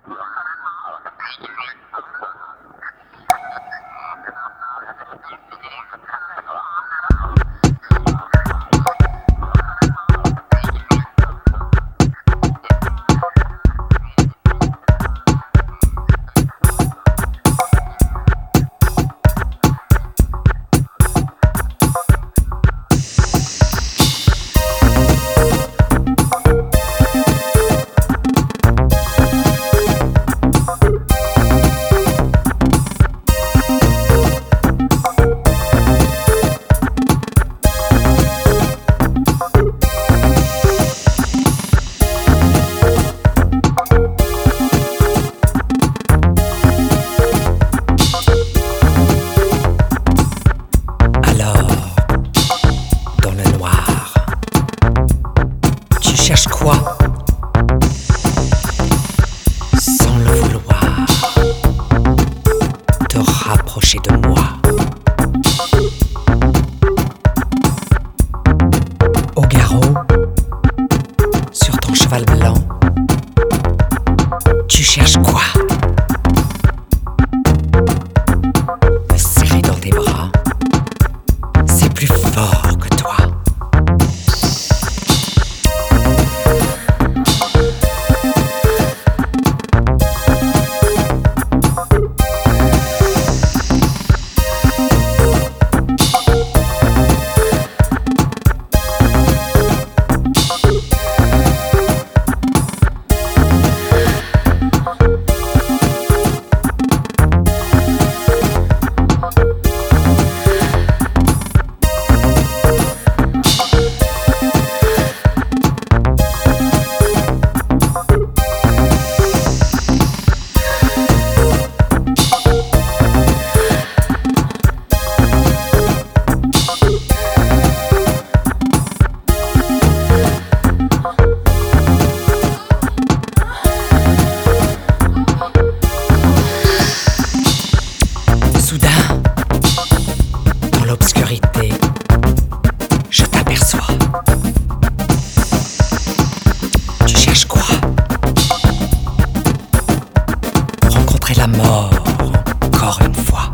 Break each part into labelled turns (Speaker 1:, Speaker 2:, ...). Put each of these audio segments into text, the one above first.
Speaker 1: Cherche quoi? Sans le vouloir, te rapprocher de moi. Au garrot, sur ton cheval blanc, tu cherches quoi? Me serrer dans tes bras, c'est plus fort que toi. Soudain, dans l'obscurité, je t'aperçois. Tu cherches quoi? Rencontrer la mort encore une fois.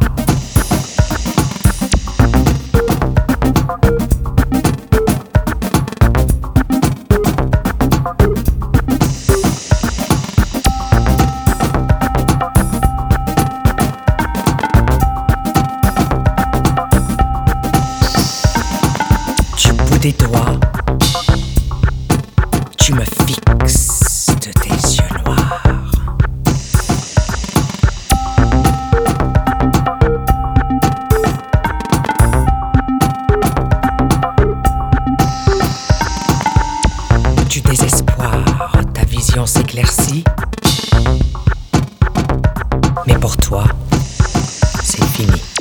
Speaker 1: Des doigts, tu me fixes de tes yeux noirs. Du désespoir, ta vision s'éclaircit. Mais pour toi, c'est fini.